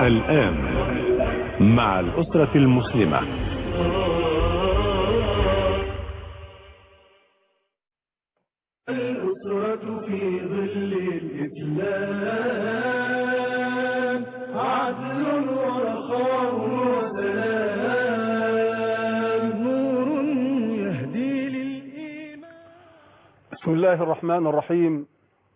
الآن مع الأسرة المسلمة. الأسرة في ظل الإسلام عدل ورخاء وسلام نور يهدي للإيمان. بسم الله الرحمن الرحيم.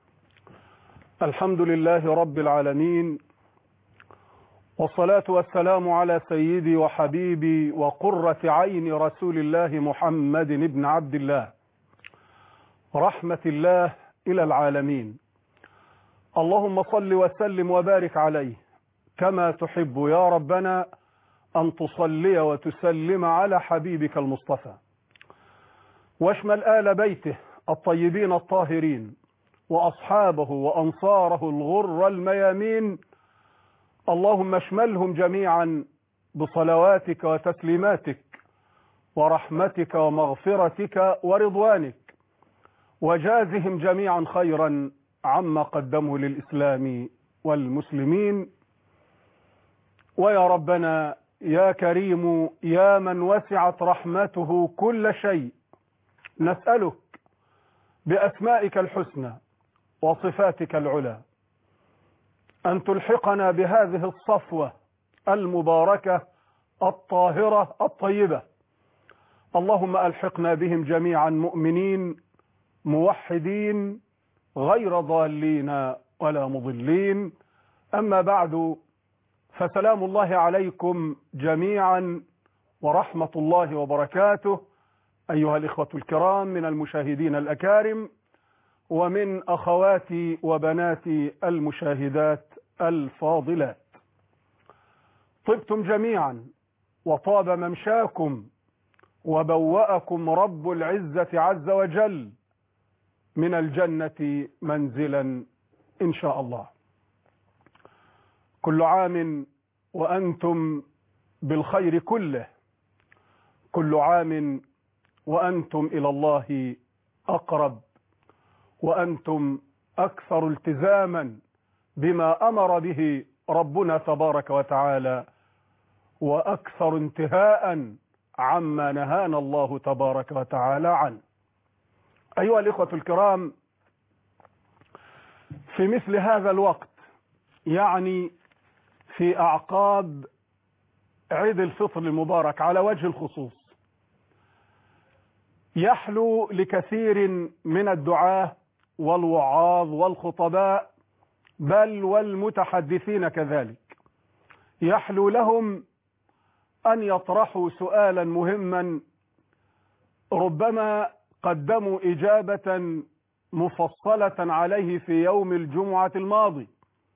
الحمد لله رب العالمين، والصلاة والسلام على سيدي وحبيبي وقرة عين رسول الله محمد بن عبد الله، رحمة الله إلى العالمين. اللهم صل وسلم وبارك عليه كما تحب يا ربنا أن تصلي وتسلم على حبيبك المصطفى، واشمل آل بيته الطيبين الطاهرين وأصحابه وأنصاره الغر الميامين. اللهم اشملهم جميعا بصلواتك وتسليماتك ورحمتك ومغفرتك ورضوانك، وجازهم جميعا خيرا عما قدمه للإسلام والمسلمين. ويا ربنا يا كريم يا من وسعت رحمته كل شيء، نسألك بأسمائك الحسنى وصفاتك العلى أن تلحقنا بهذه الصفوة المباركة الطاهرة الطيبة. اللهم ألحقنا بهم جميعا مؤمنين موحدين غير ضالين ولا مضلين. أما بعد، فسلام الله عليكم جميعا ورحمة الله وبركاته أيها الإخوة الكرام من المشاهدين الأكارم، ومن أخواتي وبناتي المشاهدات الفاضلات. طبتم جميعا وطاب ممشاكم وبوأكم رب العزة عز وجل من الجنة منزلا إن شاء الله. كل عام وأنتم بالخير كله، كل عام وأنتم إلى الله أقرب، وأنتم أكثر التزاما بما أمر به ربنا تبارك وتعالى، وأكثر انتهاء عما نهانا الله تبارك وتعالى عنه. أيها الإخوة الكرام، في مثل هذا الوقت، يعني في أعقاب عيد الفطر المبارك على وجه الخصوص، يحلو لكثير من الدعاة والوعاظ والخطباء بل والمتحدثين كذلك، يحلو لهم أن يطرحوا سؤالا مهما ربما قدموا إجابة مفصلة عليه في يوم الجمعة الماضي.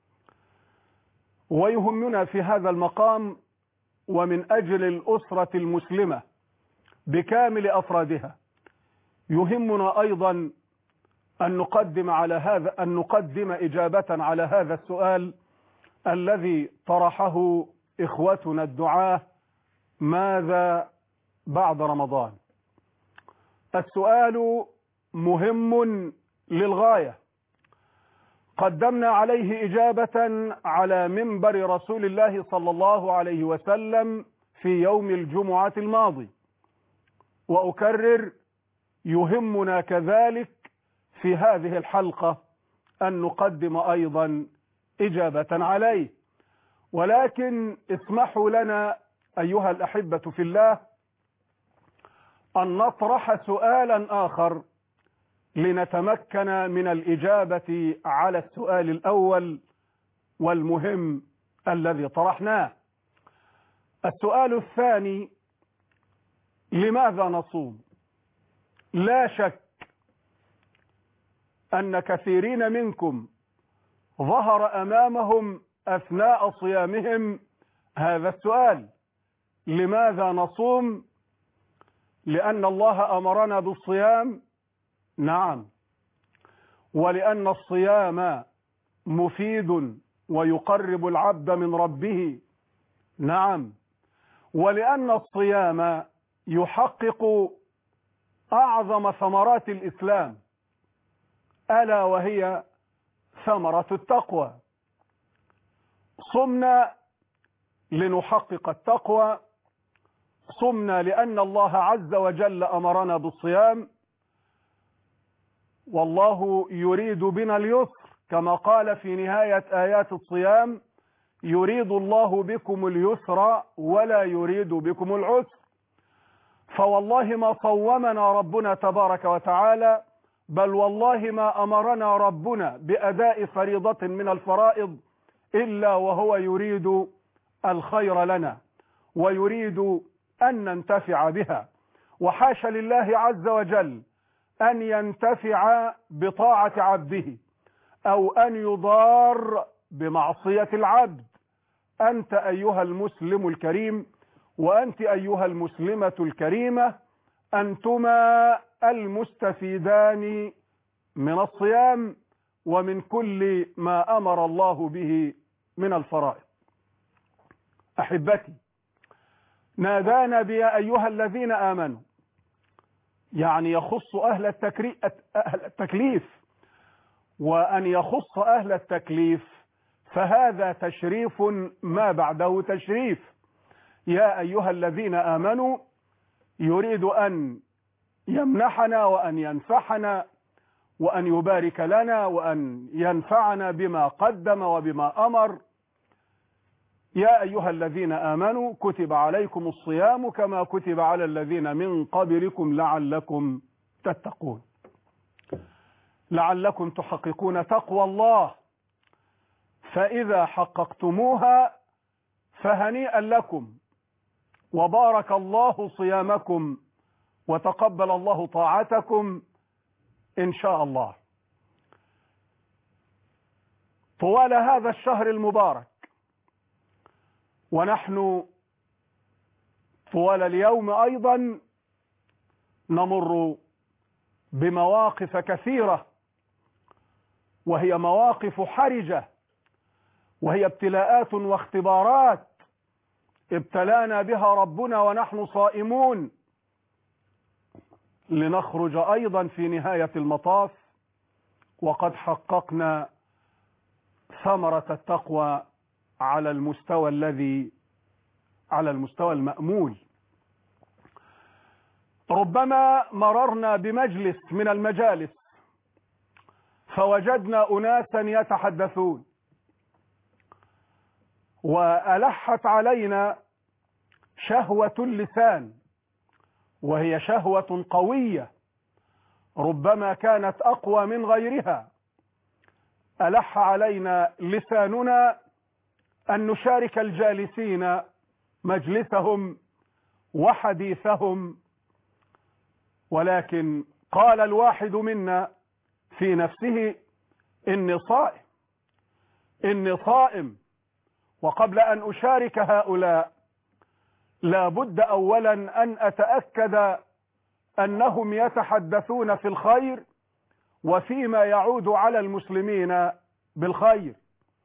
ويهمنا في هذا المقام ومن أجل الأسرة المسلمة بكامل أفرادها، يهمنا أيضا أن نقدم إجابة على هذا السؤال الذي طرحه إخوتنا الدعاة: ماذا بعد رمضان؟ السؤال مهم للغاية، قدمنا عليه إجابة على منبر رسول الله صلى الله عليه وسلم في يوم الجمعة الماضي، وأكرر يهمنا كذلك في هذه الحلقة أن نقدم أيضا إجابة عليه. ولكن اسمحوا لنا أيها الأحبة في الله أن نطرح سؤالا آخر لنتمكن من الإجابة على السؤال الأول والمهم الذي طرحناه. السؤال الثاني: لماذا نصوم؟ لا شك أن كثيرين منكم ظهر أمامهم أثناء صيامهم هذا السؤال: لماذا نصوم؟ لأن الله أمرنا بالصيام، نعم، ولأن الصيام مفيد ويقرب العبد من ربه، نعم، ولأن الصيام يحقق أعظم ثمرات الإسلام، ألا وهي ثمرة التقوى. صمنا لنحقق التقوى، صمنا لأن الله عز وجل أمرنا بالصيام، والله يريد بنا اليسر كما قال في نهاية آيات الصيام: يريد الله بكم اليسر ولا يريد بكم العسر. فوالله ما صومنا ربنا تبارك وتعالى، بل والله ما أمرنا ربنا بأداء فريضة من الفرائض إلا وهو يريد الخير لنا ويريد أن ننتفع بها. وحاش لله عز وجل أن ينتفع بطاعة عبده أو أن يضار بمعصية العبد. أنت أيها المسلم الكريم وأنت أيها المسلمة الكريمة، أنتما المستفيدان من الصيام ومن كل ما أمر الله به من الفرائض. أحبتي، نادانا بيا أيها الذين آمنوا، يعني يخص أهل التكليف، وأن يخص أهل التكليف فهذا تشريف ما بعده تشريف. يا أيها الذين آمنوا يريد أن يمنحنا وأن ينفحنا وأن يبارك لنا وأن ينفعنا بما قدم وبما أمر. يا أيها الذين آمنوا كتب عليكم الصيام كما كتب على الذين من قبلكم لعلكم تتقون، لعلكم تحققون تقوى الله، فإذا حققتموها فهنيئا لكم وبارك الله صيامكم وتقبل الله طاعتكم إن شاء الله. طوال هذا الشهر المبارك ونحن طوال اليوم أيضا نمر بمواقف كثيرة، وهي مواقف حرجة، وهي ابتلاءات واختبارات ابتلانا بها ربنا ونحن صائمون، لنخرج أيضا في نهاية المطاف وقد حققنا ثمرة التقوى على المستوى المأمول. ربما مررنا بمجلس من المجالس فوجدنا أناسا يتحدثون وألحت علينا شهوة اللسان، وهي شهوة قوية ربما كانت أقوى من غيرها. ألح علينا لساننا أن نشارك الجالسين مجلسهم وحديثهم، ولكن قال الواحد منا في نفسه: إني صائم، وقبل أن أشارك هؤلاء لا بد أولا أن أتأكد أنهم يتحدثون في الخير وفيما يعود على المسلمين بالخير.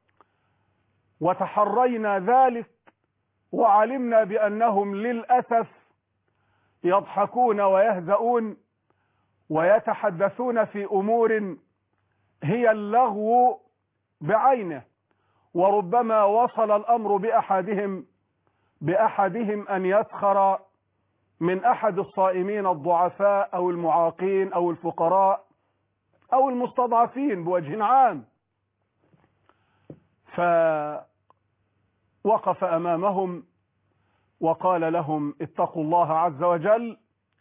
وتحرينا ذلك وعلمنا بأنهم للأسف يضحكون ويهزؤون ويتحدثون في أمور هي اللغو بعينه، وربما وصل الأمر بأحدهم أن يسخر من أحد الصائمين الضعفاء أو المعاقين أو الفقراء أو المستضعفين بوجه عام، فوقف أمامهم وقال لهم: اتقوا الله عز وجل،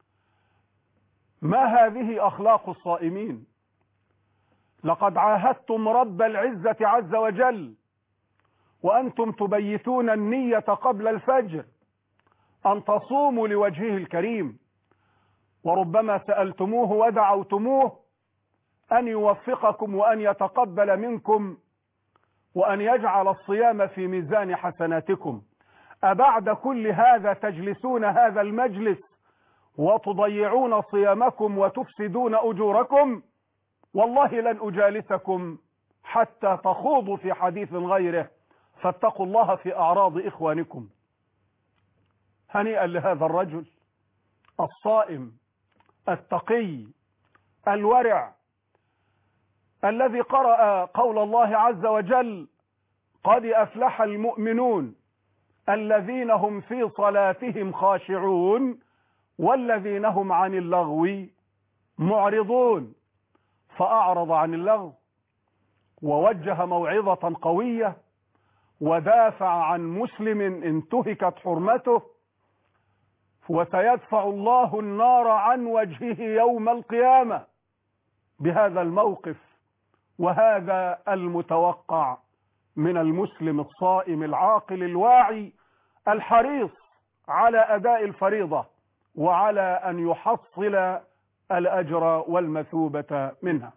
ما هذه أخلاق الصائمين؟ لقد عاهدتم رب العزة عز وجل وأنتم تبيتون النية قبل الفجر أن تصوموا لوجهه الكريم، وربما سألتموه ودعوتموه أن يوفقكم وأن يتقبل منكم وأن يجعل الصيام في ميزان حسناتكم. أبعد كل هذا تجلسون هذا المجلس وتضيعون صيامكم وتفسدون أجوركم؟ والله لن أجالسكم حتى تخوضوا في حديث غيره، فاتقوا الله في أعراض إخوانكم. هنيئا لهذا الرجل الصائم التقي الورع الذي قرأ قول الله عز وجل: قد أفلح المؤمنون الذين هم في صلاتهم خاشعون والذين هم عن اللغو معرضون. فأعرض عن اللغو ووجه موعظة قوية ودافع عن مسلم انتهكت حرمته، وسيدفع الله النار عن وجهه يوم القيامة بهذا الموقف. وهذا المتوقع من المسلم الصائم العاقل الواعي الحريص على أداء الفريضة وعلى أن يحصل الأجر والمثوبة منها.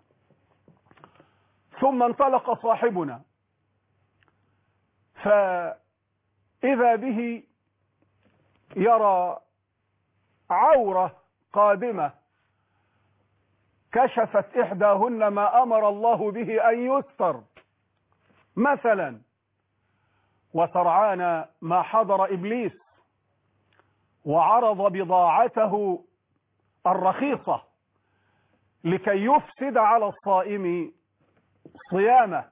ثم انطلق صاحبنا، فإذا به يرى عورة قادمة كشفت إحداهن ما أمر الله به أن يستر مثلا، وسرعان ما حضر إبليس وعرض بضاعته الرخيصة لكي يفسد على الصائم صيامه،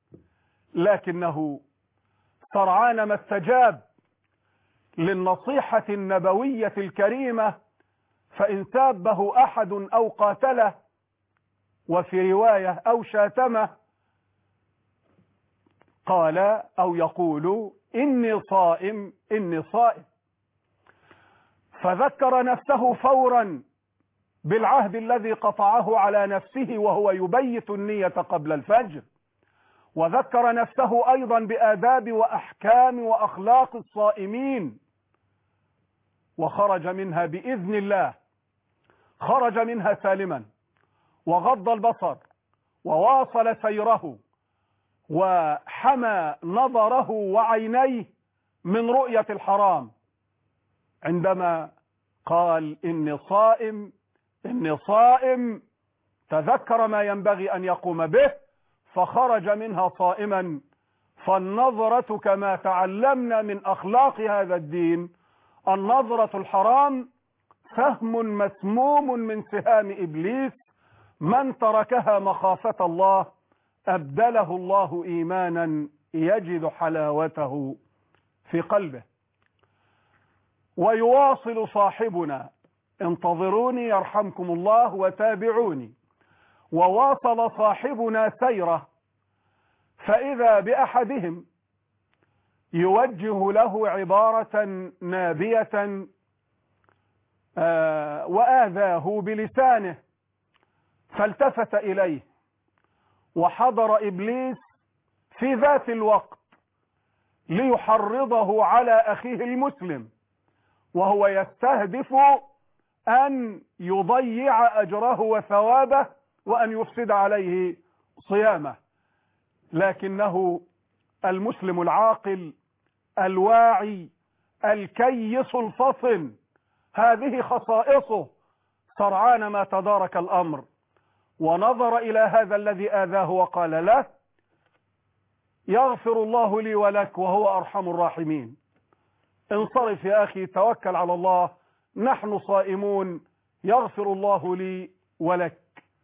لكنه سرعان ما استجاب للنصيحة النبوية الكريمة، فإن سابه أحد أو قاتله، وفي رواية أو شاتمه، قال أو يقول إني صائم إني صائم. فذكر نفسه فورا بالعهد الذي قطعه على نفسه وهو يبيت النية قبل الفجر، وذكر نفسه أيضا بآداب وأحكام وأخلاق الصائمين، وخرج منها بإذن الله، خرج منها سالما وغض البصر وواصل سيره وحمى نظره وعينيه من رؤية الحرام، عندما قال إني صائم إني صائم تذكر ما ينبغي أن يقوم به فخرج منها صائما. فالنظرة كما تعلمنا من أخلاق هذا الدين، النظرة الحرام سهم مسموم من سهام إبليس، من تركها مخافة الله أبدله الله إيمانا يجد حلاوته في قلبه. ويواصل صاحبنا، انتظروني يرحمكم الله وتابعوني. وواصل صاحبنا سيره، فإذا بأحدهم يوجه له عبارة نابية وآذاه بلسانه، فالتفت إليه وحضر إبليس في ذات الوقت ليحرضه على أخيه المسلم، وهو يستهدف أن يضيع أجره وثوابه وأن يفسد عليه صيامه. لكنه المسلم العاقل الواعي الكيس الفطن، هذه خصائصه، سرعان ما تدارك الأمر ونظر إلى هذا الذي آذاه وقال له يغفر الله لي ولك وهو أرحم الراحمين، انصرف يا أخي، توكل على الله، نحن صائمون، يغفر الله لي ولك.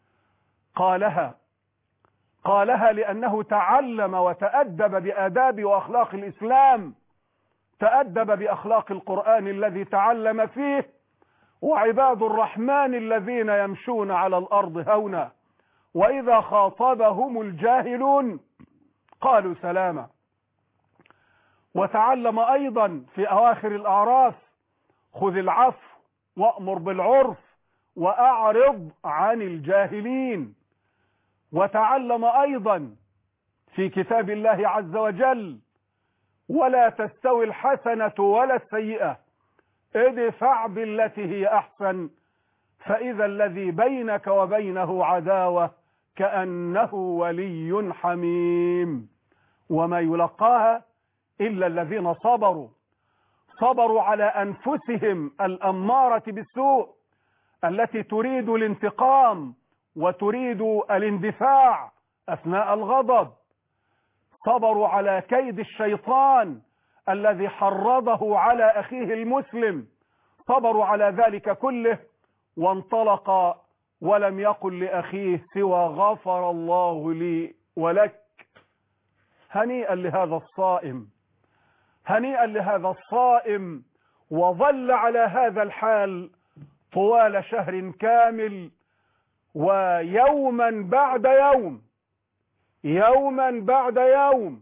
قالها لأنه تعلم وتأدب بآداب وأخلاق الإسلام، تأدب بأخلاق القرآن الذي تعلم فيه، وعباد الرحمن الذين يمشون على الأرض هونا وإذا خاطبهم الجاهلون قالوا سلاما. وتعلم أيضا في أواخر الأعراف خذ العفو وأمر بالعرف وأعرض عن الجاهلين. وتعلم أيضا في كتاب الله عز وجل ولا تستوي الحسنة ولا السيئة ادفع بالتي هي أحسن فإذا الذي بينك وبينه عداوة كأنه ولي حميم. وما يلقاها إلا الذين صبروا على أنفسهم الأمارة بالسوء التي تريد الانتقام وتريد الاندفاع أثناء الغضب، صبروا على كيد الشيطان الذي حرضه على أخيه المسلم، صبروا على ذلك كله، وانطلق ولم يقل لأخيه سوى غفر الله لي ولك. هنيئا لهذا الصائم، هنيئا لهذا الصائم وظل على هذا الحال طوال شهر كامل، ويوما بعد يوم يوما بعد يوم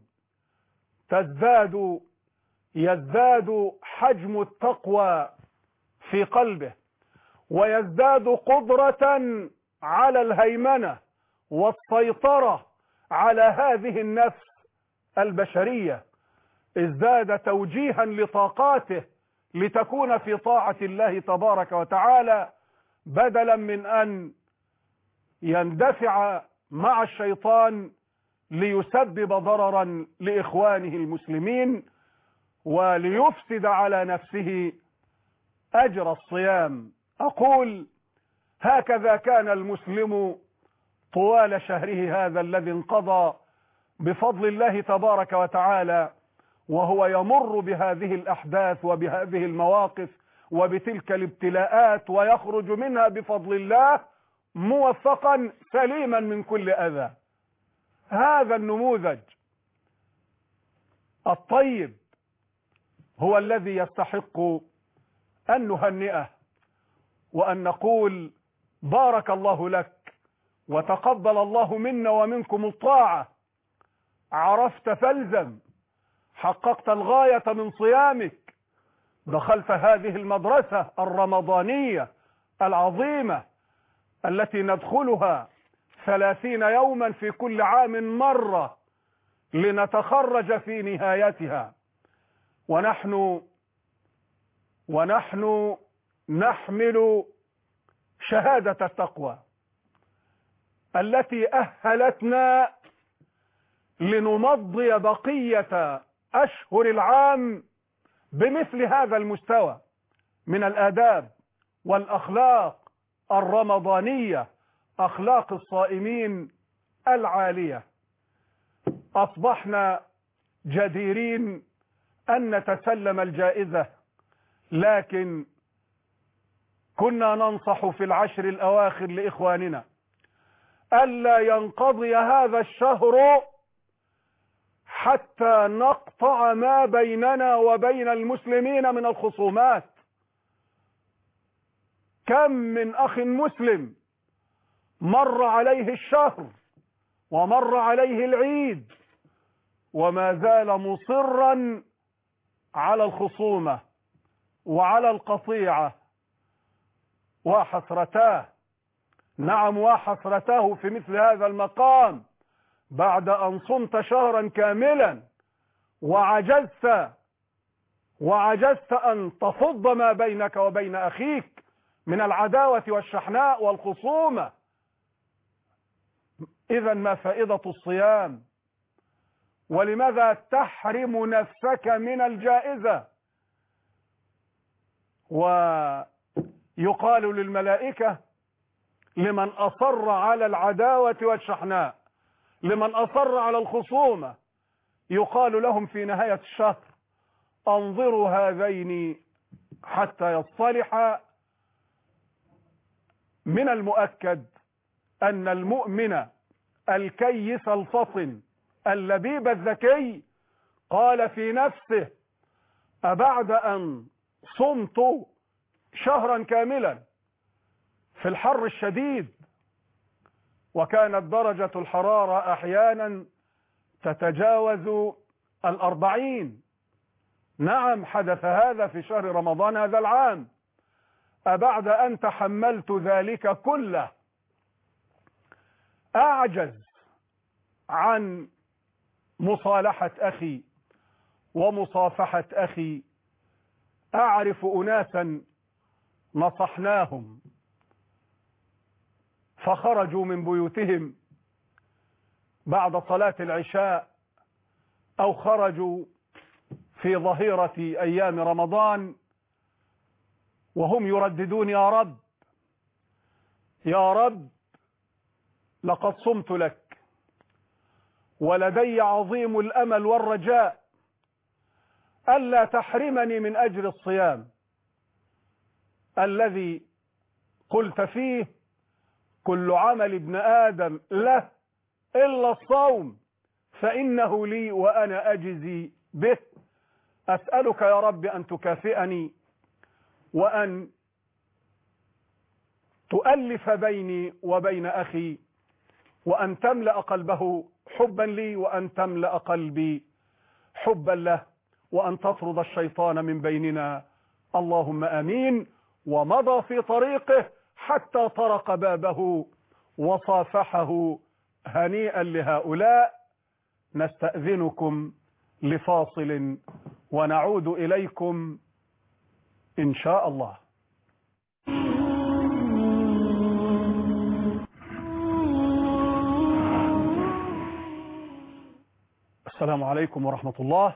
يزداد حجم التقوى في قلبه، ويزداد قدرة على الهيمنة والسيطرة على هذه النفس البشرية، ازداد توجيها لطاقاته لتكون في طاعة الله تبارك وتعالى، بدلا من أن يندفع مع الشيطان ليسبب ضررا لإخوانه المسلمين وليفسد على نفسه أجر الصيام. أقول هكذا كان المسلم طوال شهره هذا الذي انقضى بفضل الله تبارك وتعالى، وهو يمر بهذه الأحداث وبهذه المواقف وبتلك الابتلاءات، ويخرج منها بفضل الله موفقا سليما من كل أذى. هذا النموذج الطيب هو الذي يستحق أن نهنئه وأن نقول بارك الله لك وتقبل الله منا ومنكم الطاعة، عرفت فالزم، حققت الغاية من صيامك، دخلت هذه المدرسة الرمضانية العظيمة التي ندخلها 30 يوما في كل عام مرة لنتخرج في نهايتها، ونحن نحمل شهادة التقوى التي أهلتنا لنمضي بقية أشهر العام بمثل هذا المستوى من الآداب والأخلاق الرمضانية، أخلاق الصائمين العالية. أصبحنا جديرين أن نتسلم الجائزة، لكن كنا ننصح في العشر الأواخر لإخواننا ألا ينقضي هذا الشهر حتى نقطع ما بيننا وبين المسلمين من الخصومات. كم من أخ مسلم مر عليه الشهر ومر عليه العيد وما زال مصرا على الخصومة وعلى القطيعة، وحسرتاه، نعم وحسرتاه في مثل هذا المقام بعد أن صمت شهرا كاملا وعجزت أن تفض ما بينك وبين أخيك من العداوة والشحناء والخصومة. إذا ما فائدة الصيام؟ ولماذا تحرم نفسك من الجائزة؟ ويقال للملائكة لمن أصر على العداوة والشحناء، لمن أصر على الخصومة، يقال لهم في نهاية الشهر انظروا هذين حتى يصطلحا. من المؤكد أن المؤمن الكيس الفطن اللبيب الذكي قال في نفسه أبعد أن صمت شهرا كاملا في الحر الشديد، وكانت درجة الحرارة أحيانا تتجاوز 40، نعم حدث هذا في شهر رمضان هذا العام، أبعد أن تحملت ذلك كله أعجز عن مصالحة أخي ومصافحة أخي؟ أعرف أناسا نصحناهم فخرجوا من بيوتهم بعد صلاة العشاء أو خرجوا في ظهيرة أيام رمضان وهم يرددون يا رب يا رب لقد صمت لك، ولدي عظيم الأمل والرجاء ألا تحرمني من أجر الصيام الذي قلت فيه كل عمل ابن آدم له إلا الصوم فإنه لي وأنا أجزي به. أسألك يا رب أن تكافئني وأن تؤلف بيني وبين أخي، وأن تملأ قلبه حبا لي، وأن تملأ قلبي حبا له، وأن تطرد الشيطان من بيننا، اللهم آمين. ومضى في طريقه حتى طرق بابه وصافحه هنيئا لهؤلاء. نستأذنكم لفاصل ونعود إليكم إن شاء الله. السلام عليكم ورحمة الله.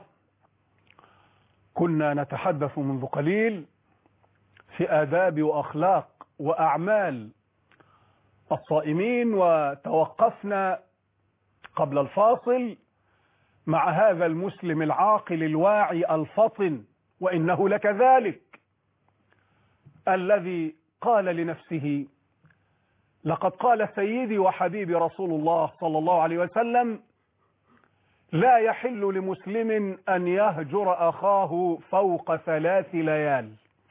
كنا نتحدث منذ قليل في آداب وأخلاق وأعمال الصائمين، وتوقفنا قبل الفاصل مع هذا المسلم العاقل الواعي الفطن، وإنه لكذلك، الذي قال لنفسه: لقد قال سيدي وحبيبي رسول الله صلى الله عليه وسلم: لا يحل لمسلم أن يهجر أخاه فوق 3 ليال.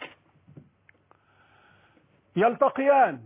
يلتقيان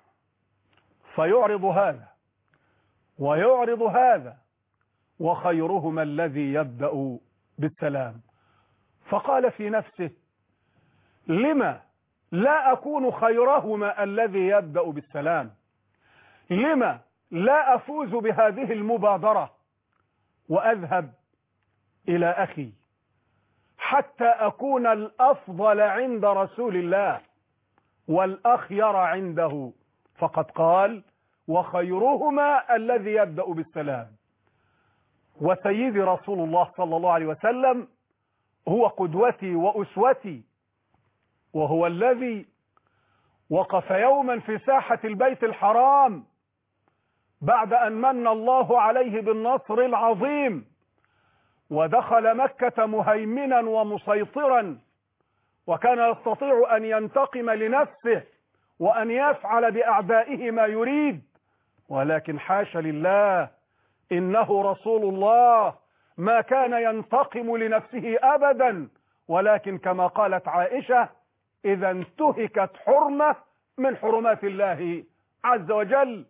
فيعرض هذا ويعرض هذا، وخيرهما الذي يبدأ بالسلام. فقال في نفسه: لما لا أكون خيرهما الذي يبدأ بالسلام؟ لما لا أفوز بهذه المبادرة وأذهب إلى أخي حتى أكون الأفضل عند رسول الله والأخير عنده؟ فقد قال: وخيرهما الذي يبدأ بالسلام. وسيدي رسول الله صلى الله عليه وسلم هو قدوتي وأسوتي، وهو الذي وقف يوما في ساحة البيت الحرام بعد أن من الله عليه بالنصر العظيم، ودخل مكة مهيمنا ومسيطرا، وكان يستطيع أن ينتقم لنفسه وأن يفعل بأعدائه ما يريد، ولكن حاشا لله، إنه رسول الله ما كان ينتقم لنفسه أبدا، ولكن كما قالت عائشة: إذا انتهكت حرمة من حرمات الله عز وجل.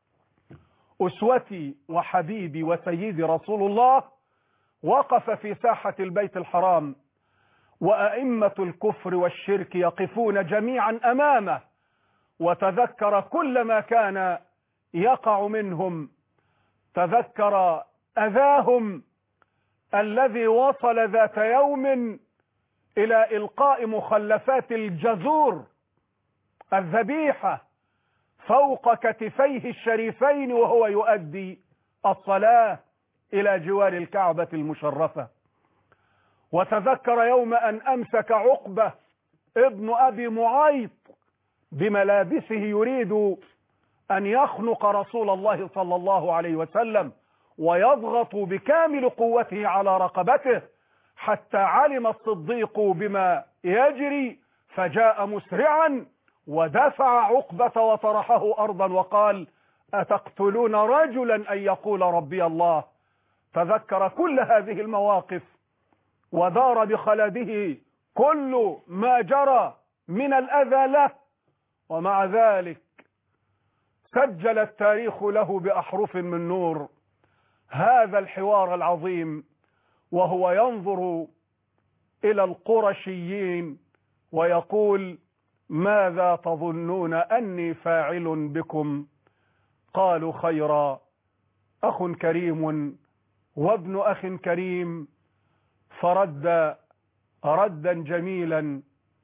أسوتي وحبيبي وسيدي رسول الله وقف في ساحة البيت الحرام، وأئمة الكفر والشرك يقفون جميعا أمامه، وتذكر كل ما كان يقع منهم، تذكر أذاهم الذي وصل ذات يوم إلى إلقاء مخلفات الجزور الذبيحة فوق كتفيه الشريفين وهو يؤدي الصلاة إلى جوار الكعبة المشرفة. وتذكر يوم أن أمسك عقبة ابن أبي معيط بملابسه يريد أن يخنق رسول الله صلى الله عليه وسلم، ويضغط بكامل قوته على رقبته، حتى علم الصديق بما يجري فجاء مسرعا ودفع عقبة وطرحه أرضا وقال: أتقتلون رجلا أن يقول ربي الله؟ تذكر كل هذه المواقف ودار بخلده كل ما جرى من الأذى له، ومع ذلك سجل التاريخ له بأحرف من نور هذا الحوار العظيم، وهو ينظر إلى القرشيين ويقول: ماذا تظنون أني فاعل بكم؟ قالوا: خيرا، أخ كريم وابن أخ كريم. فرد ردا جميلا،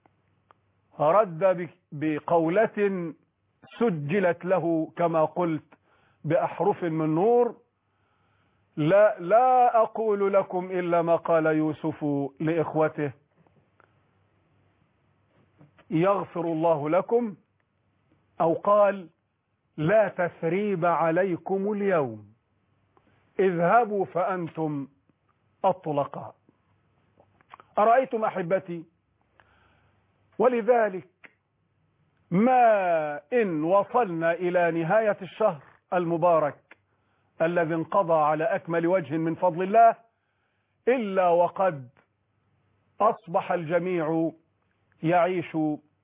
رد بقولة سجلت له كما قلت بأحرف من نور: لا أقول لكم إلا ما قال يوسف لإخوته: يغفر الله لكم، أو قال: لا تثريب عليكم اليوم، اذهبوا فأنتم الطلقاء. أرأيتم أحبتي؟ ولذلك ما إن وصلنا إلى نهاية الشهر المبارك الذي انقضى على أكمل وجه من فضل الله إلا وقد أصبح الجميع يعيش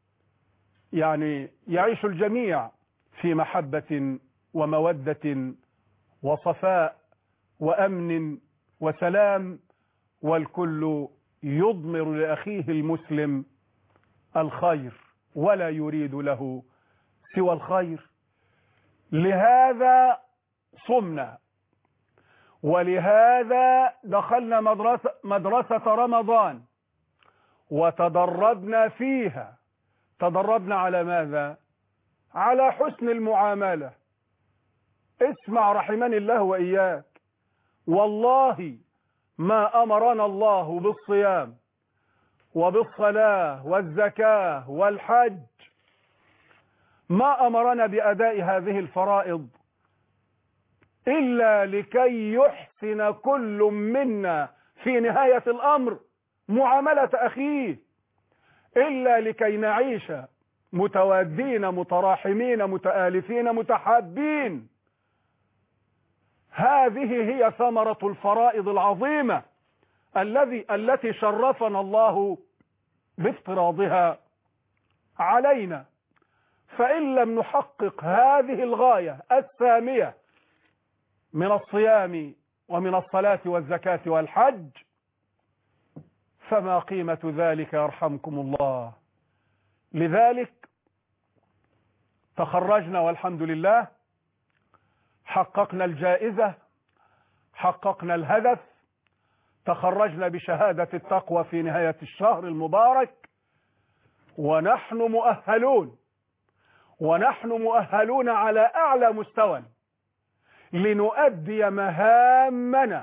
الجميع في محبة ومودة وصفاء وأمن وسلام، والكل يضمر لأخيه المسلم الخير ولا يريد له سوى الخير. لهذا صمنا، ولهذا دخلنا مدرسة رمضان وتدربنا فيها. تدربنا على ماذا؟ على حسن المعاملة. اسمع رحمني الله وإياك، والله ما أمرنا الله بالصيام وبالصلاة والزكاة والحج، ما أمرنا بأداء هذه الفرائض إلا لكي يحسن كل منا في نهاية الأمر معاملة أخيه، إلا لكي نعيش متوادين متراحمين متآلفين متحابين. هذه هي ثمرة الفرائض العظيمة التي شرفنا الله بافتراضها علينا. فإن لم نحقق هذه الغاية السامية من الصيام ومن الصلاة والزكاة والحج فما قيمة ذلك يرحمكم الله. لذلك تخرجنا والحمد لله، حققنا الجائزة، حققنا الهدف، تخرجنا بشهادة التقوى في نهاية الشهر المبارك، ونحن مؤهلون على أعلى مستوى لنؤدي مهامنا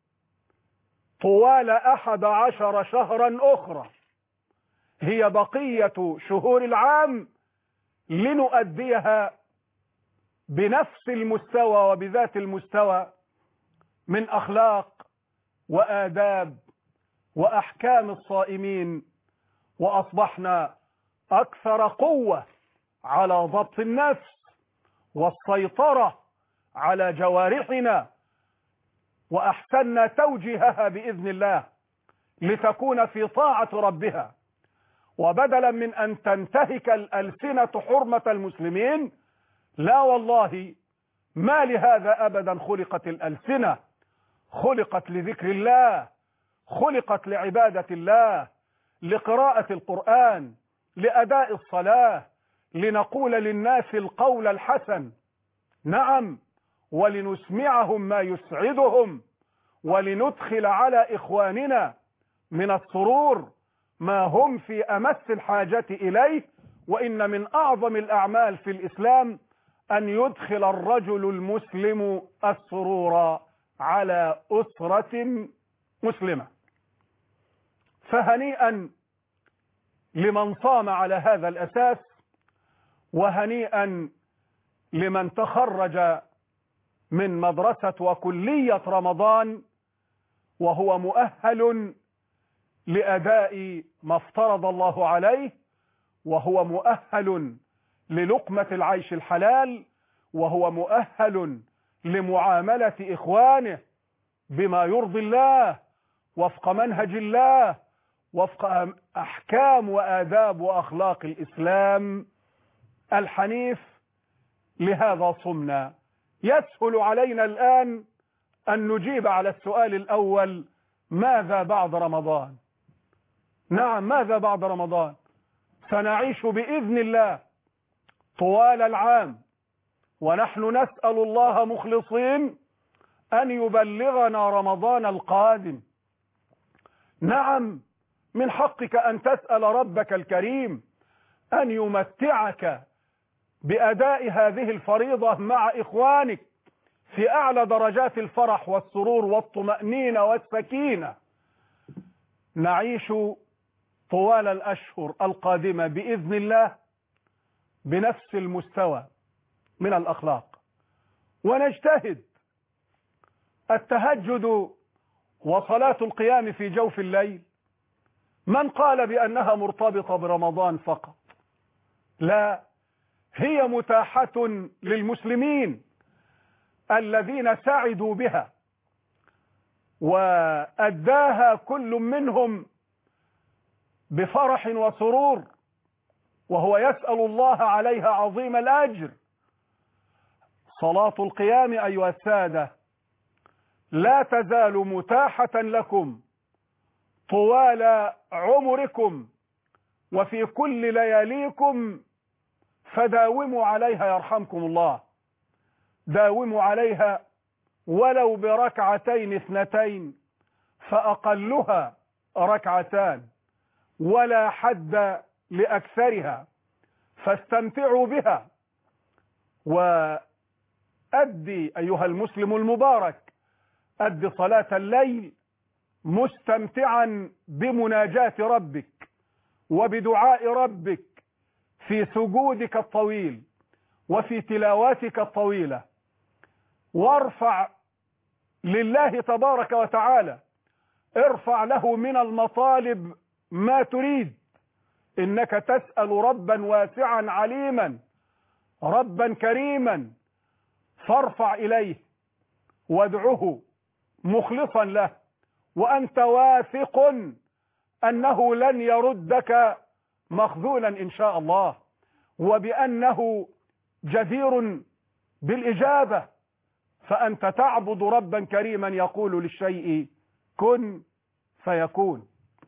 طوال 11 شهرا أخرى هي بقية شهور العام، لنؤديها بنفس المستوى وبذات المستوى من أخلاق وآداب وأحكام الصائمين. وأصبحنا أكثر قوة على ضبط النفس والسيطرة على جوارحنا، وأحسننا توجيهها بإذن الله لتكون في طاعة ربها. وبدلا من أن تنتهك الألسنة حرمة المسلمين، لا والله، ما لهذا أبدا خلقت الألسنة، خلقت لذكر الله، خلقت لعبادة الله، لقراءة القرآن، لأداء الصلاة، لنقول للناس القول الحسن، نعم، ولنسمعهم ما يسعدهم، ولندخل على إخواننا من السرور ما هم في أمس الحاجة إليه. وإن من أعظم الأعمال في الإسلام أن يدخل الرجل المسلم السرور على أسرة مسلمة. فهنيئا لمن صام على هذا الأساس، وهنيئا لمن تخرج من مدرسة وكلية رمضان وهو مؤهل لأداء ما افترض الله عليه، وهو مؤهل للقمة العيش الحلال، وهو مؤهل لمعاملة إخوانه بما يرضي الله وفق منهج الله وفق أحكام وآداب وأخلاق الإسلام الحنيف. لهذا صمنا. يسهل علينا الآن أن نجيب على السؤال الأول: ماذا بعد رمضان؟ نعم، ماذا بعد رمضان؟ سنعيش بإذن الله طوال العام ونحن نسأل الله مخلصين أن يبلغنا رمضان القادم. نعم، من حقك أن تسأل ربك الكريم أن يمتعك بأداء هذه الفريضة مع إخوانك في أعلى درجات الفرح والسرور والطمأنينة والسكينة. نعيش طوال الأشهر القادمة بإذن الله بنفس المستوى من الأخلاق، ونجتهد. التهجد وصلاة القيام في جوف الليل، من قال بأنها مرتبطة برمضان فقط؟ لا، هي متاحة للمسلمين الذين سعدوا بها وأداها كل منهم بفرح وسرور، وهو يسأل الله عليها عظيم الأجر. صلاة القيام أيها السادة لا تزال متاحة لكم طوال عمركم وفي كل لياليكم، فداوموا عليها يرحمكم الله. داوموا عليها ولو بركعتين 2، فأقلها ركعتان، ولا حد لأكثرها، فاستمتعوا بها. وأدي أيها المسلم المبارك، أدي صلاة الليل مستمتعا بمناجاة ربك وبدعاء ربك في سجودك الطويل وفي تلاواتك الطويلة، وارفع لله تبارك وتعالى، ارفع له من المطالب ما تريد. إنك تسأل ربا واسعا عليما، ربا كريما، فارفع إليه وادعه مخلصا له، وأنت واثق أنه لن يردك مخذولا إن شاء الله، وبأنه جدير بالإجابة. فأنت تعبد ربا كريما يقول للشيء كن فيكون.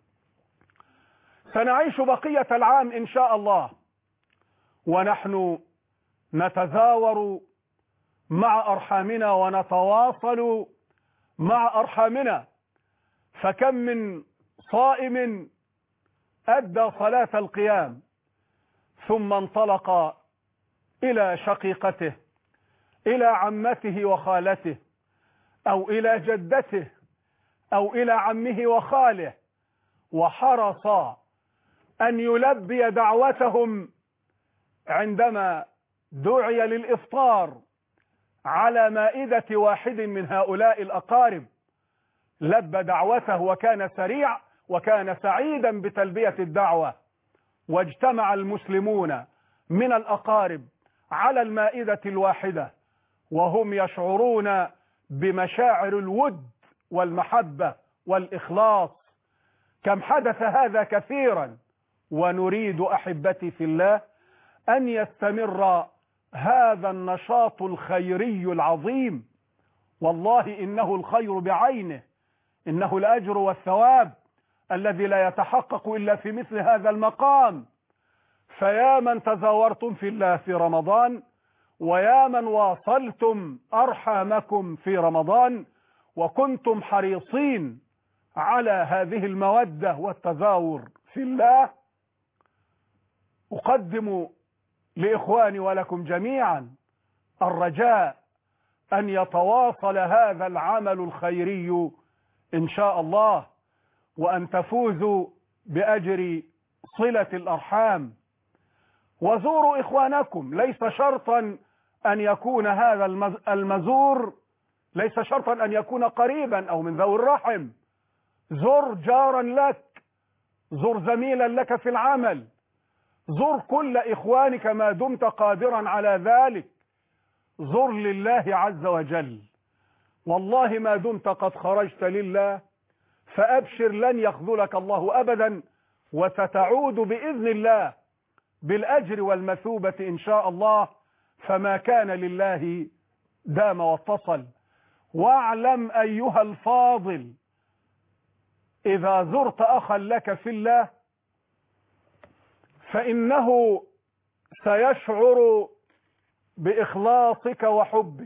سنعيش بقية العام إن شاء الله ونحن نتزاور مع أرحامنا ونتواصل مع أرحامنا. فكم من صائم أدى صلاة القيام ثم انطلق إلى شقيقته، إلى عمته وخالته، أو إلى جدته، أو إلى عمه وخاله، وحرص أن يلبي دعوتهم عندما دعي للإفطار على مائدة واحد من هؤلاء الأقارب. لبى دعوته وكان سريع وكان سعيدا بتلبية الدعوة. واجتمع المسلمون من الأقارب على المائدة الواحدة وهم يشعرون بمشاعر الود والمحبة والإخلاص. كم حدث هذا كثيرا، ونريد أحبتي في الله أن يستمر هذا النشاط الخيري العظيم. والله إنه الخير بعينه، إنه الأجر والثواب الذي لا يتحقق إلا في مثل هذا المقام. فيا من تزاورتم في الله في رمضان، ويا من واصلتم أرحامكم في رمضان وكنتم حريصين على هذه المودة والتزاور في الله، أقدم لإخواني ولكم جميعا الرجاء أن يتواصل هذا العمل الخيري إن شاء الله، وأن تفوزوا بأجر صلة الأرحام. وزوروا إخوانكم. ليس شرطا أن يكون هذا المزور ليس شرطا أن يكون قريبا أو من ذوي الرحم. زر جارا لك، زر زميلا لك في العمل، زر كل إخوانك ما دمت قادرا على ذلك. زر لله عز وجل. والله ما دمت قد خرجت لله فأبشر، لن يخذلك الله أبدا، وستعود بإذن الله بالأجر والمثوبة إن شاء الله. فما كان لله دام واتصل. واعلم أيها الفاضل، إذا زرت أخا لك في الله فإنه سيشعر بإخلاصك وحبك،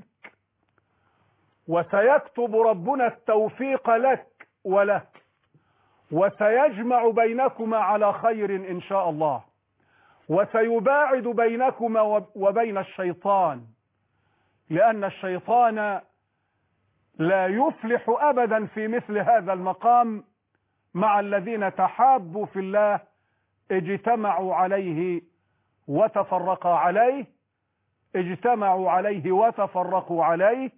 وسيكتب ربنا التوفيق لك وله، وسيجمع بينكما على خير إن شاء الله، وسيباعد بينكما وبين الشيطان، لأن الشيطان لا يفلح أبدا في مثل هذا المقام مع الذين تحابوا في الله اجتمعوا عليه وتفرقا عليه، اجتمعوا عليه وتفرقوا عليه.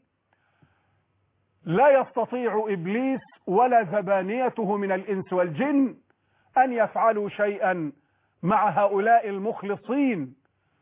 لا يستطيع إبليس ولا زبانيته من الإنس والجن أن يفعلوا شيئا مع هؤلاء المخلصين.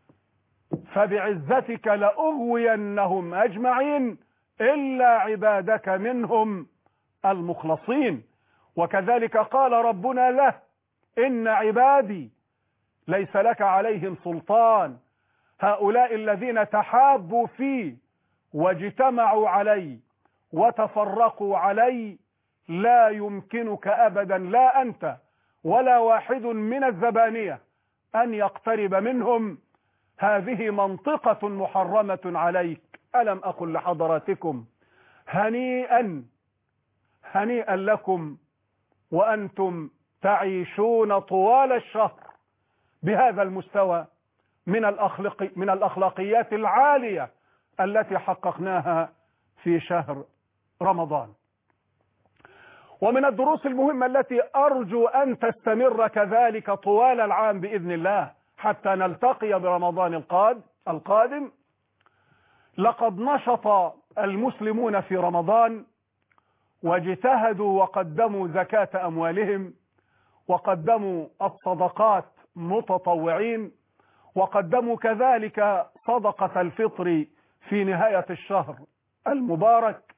فبعزتك لأغوينهم أجمعين إلا عبادك منهم المخلصين. وكذلك قال ربنا له: إن عبادي ليس لك عليهم سلطان. هؤلاء الذين تحابوا فيه واجتمعوا عليه وتفرقوا عليه لا يمكنك أبدا، لا أنت ولا واحد من الزبانية، أن يقترب منهم. هذه منطقة محرمة عليك. ألم أقل لحضراتكم هنيئا هنيئا لكم وأنتم تعيشون طوال الشهر بهذا المستوى من الأخلاقيات العالية التي حققناها في شهر رمضان. ومن الدروس المهمة التي أرجو أن تستمر كذلك طوال العام بإذن الله حتى نلتقي برمضان القادم، لقد نشط المسلمون في رمضان واجتهدوا وقدموا زكاة أموالهم، وقدموا الصدقات متطوعين، وقدموا كذلك صدقة الفطر في نهاية الشهر المبارك.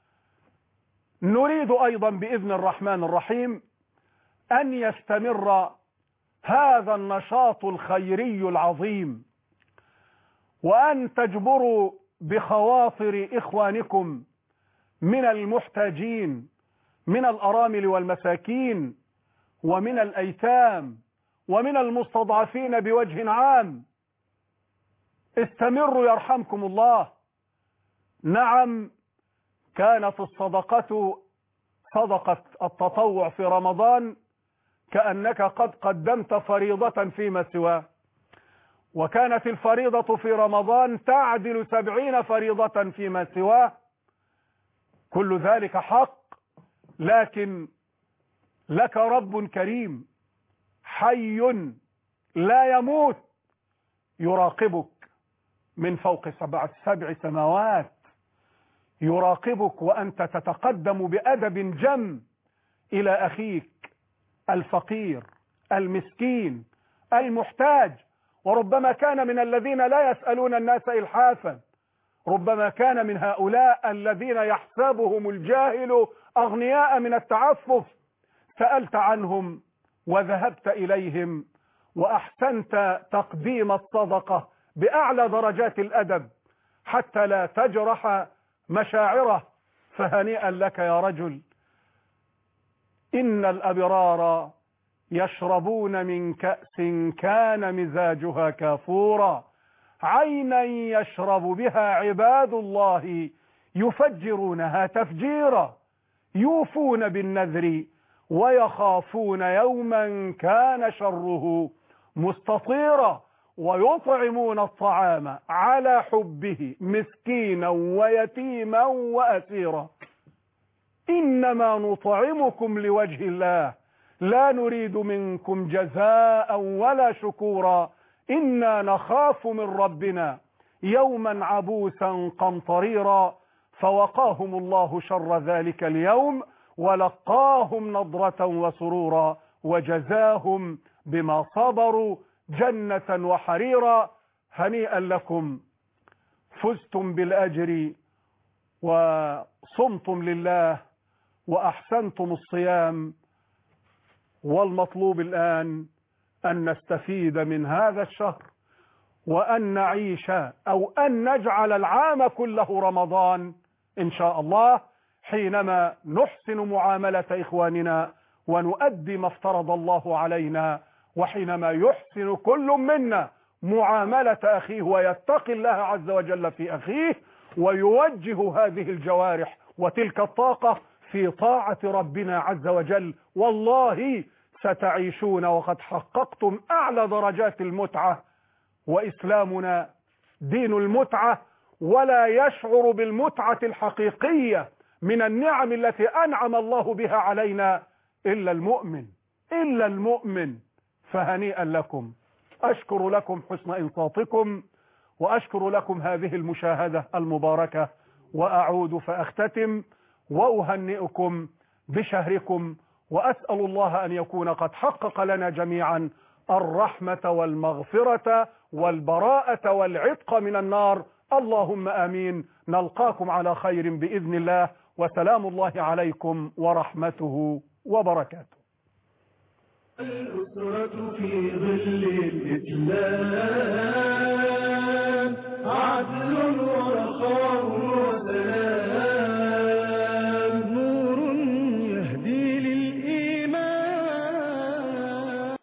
نريد أيضا بإذن الرحمن الرحيم أن يستمر هذا النشاط الخيري العظيم، وأن تجبروا بخواطر إخوانكم من المحتاجين، من الأرامل والمساكين، ومن الأيتام، ومن المستضعفين بوجه عام. استمروا يرحمكم الله. نعم، كانت الصدقة صدقة التطوع في رمضان كأنك قد قدمت فريضة فيما سواه، وكانت الفريضة في رمضان تعدل 70 فريضة فيما سواه. كل ذلك حق، لكن لك رب كريم حي لا يموت يراقبك من فوق سبع سماوات، يراقبك وأنت تتقدم بأدب جم إلى أخيك الفقير المسكين المحتاج. وربما كان من الذين لا يسألون الناس إلحافا، ربما كان من هؤلاء الذين يحسبهم الجاهل أغنياء من التعفف. سألت عنهم وذهبت إليهم وأحسنت تقديم الصدقة بأعلى درجات الأدب حتى لا تجرح مشاعره. فهنيئا لك يا رجل. إن الأبرار يشربون من كأس كان مزاجها كافورا، عينا يشرب بها عباد الله يفجرونها تفجيرا، يوفون بالنذر ويخافون يوما كان شره مستطيرا، ويطعمون الطعام على حبه مسكينا ويتيما وأسيرا. إنما نطعمكم لوجه الله لا نريد منكم جزاء ولا شكورا، إنا نخاف من ربنا يوما عبوسا قمطريرا. فوقاهم الله شر ذلك اليوم ولقاهم نضرة وسرورا، وجزاهم بما صبروا جنة وحريرا. هنيئا لكم، فزتم بالأجر وصمتم لله وأحسنتم الصيام. والمطلوب الآن أن نستفيد من هذا الشهر وأن نعيش أو أن نجعل العام كله رمضان إن شاء الله، حينما نحسن معاملة إخواننا ونؤدي ما افترض الله علينا، وحينما يحسن كل منا معاملة أخيه ويتقي الله عز وجل في أخيه، ويوجه هذه الجوارح وتلك الطاقة في طاعة ربنا عز وجل. والله ستعيشون وقد حققتم أعلى درجات المتعة، وإسلامنا دين المتعة، ولا يشعر بالمتعة الحقيقية من النعم التي أنعم الله بها علينا إلا المؤمن. فهنيئا لكم. أشكر لكم حسن إنصاتكم، وأشكر لكم هذه المشاهدة المباركة، وأعود فأختتم وأهنئكم بشهركم، وأسأل الله أن يكون قد حقق لنا جميعا الرحمة والمغفرة والبراءة والعتق من النار. اللهم آمين. نلقاكم على خير بإذن الله، وسلام الله عليكم ورحمته وبركاته. الأسرة في ظل الإسلام